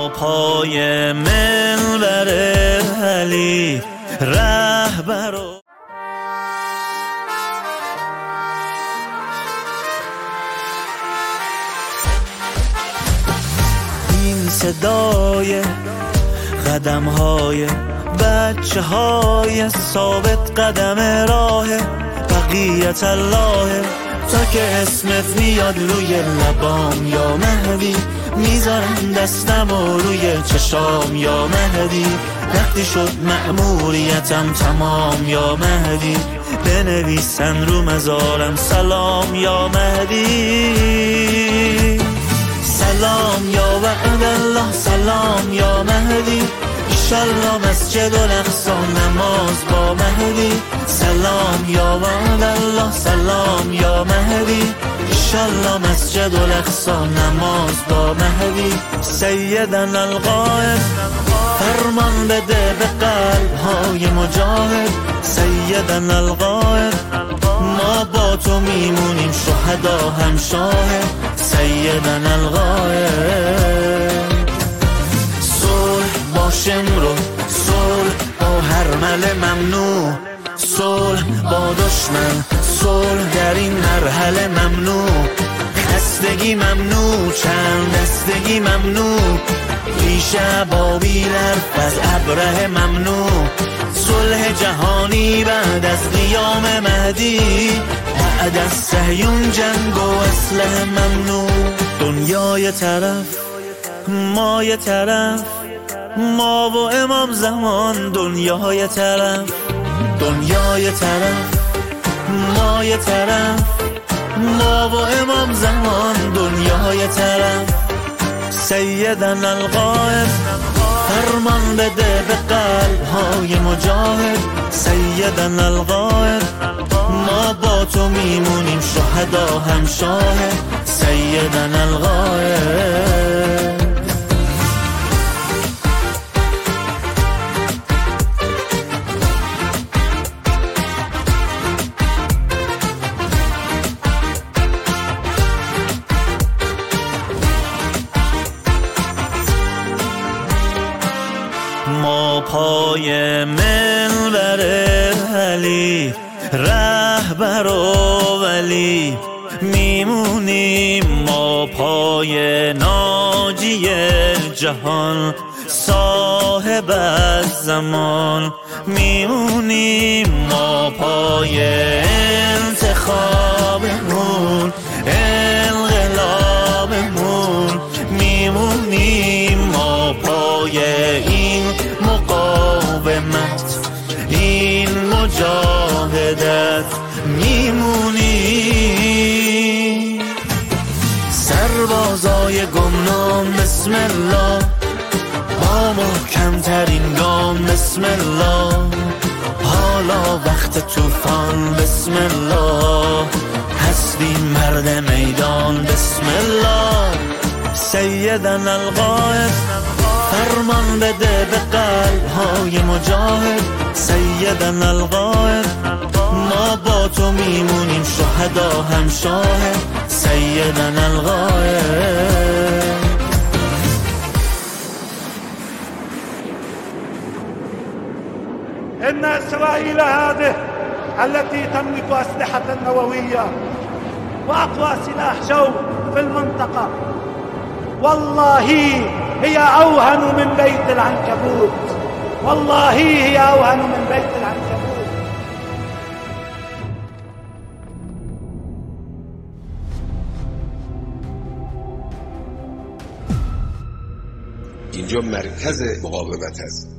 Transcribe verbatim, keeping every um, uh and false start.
ما پای منبر علی رهبر و این صدای قدم های بچه های ثابت قدم راه بقیت الله. تا که اسمت میاد روی لبام یا مهدی، میذارم دستم و روی چشام یا مهدی. وقتی شد مأموریتم تمام یا مهدی، بنویسن رو مزارم سلام یا مهدی. سلام یا وعد الله سلام یا مهدی، ایشالله مسجد الاقصی نماز با مهدی. سلام یا وعد الله سلام یا مهدی، ایشالله مسجد الاقصی نماز با مهدی. سیدنا القائد فرمان بده به قلب های مجاهد. سیدنا القائد ما با تو میمونیم شهدا هم شاهد. سیدنا القائد صلح باشه امرو، صلح با هر مل ممنوع، صلح با دشمن، صلح در این مرحله ممنوع. خستگی ممنوع، چند دستگی ممنوع، ریش ابابیل حرف از ابره ممنوع. صلح جهانی بعد از قیام مهدی، بعد از صهیون جنگ و اسلحه ممنوع. دنیای طرف ما یه طرف، ما و امام زمان. دنیای طرف دنیای طرف ما یه طرف، ما و امام زمان. دنیای طرف سیدنا القائد فرمان بده به قلب های مجاهد. سیدنا القائد ما با تو میمونیم شهدا هم شاهد. سیدنا القائد ما پای منبر علی رهبر و ولی میمونیم. ما پای ناجی جهان صاحب الزمان میمونیم. ما پای انتخابمون انقلابمون میمونیم. ما پای این مقاومت این مجاهدت میمونیم. سربازای گمنام بسم الله، با محکمترین گام بسم الله. حالا وقت طوفان بسم الله، هستیم مرد میدان بسم الله. سیدنا القائد فرمان بده به قلب های مجاهد. سیدنا القائد ما با تو میمونیم شهدا هم شاهد. سیدنا القائد إن إسرائيل هذه التي تملك أسلحة نووية وأقوى سلاح جو في المنطقة، والله هي أوهن من بيت العنكبوت، والله هي أوهن من بيت العنكبوت. اینجا مرکز مقاومت است.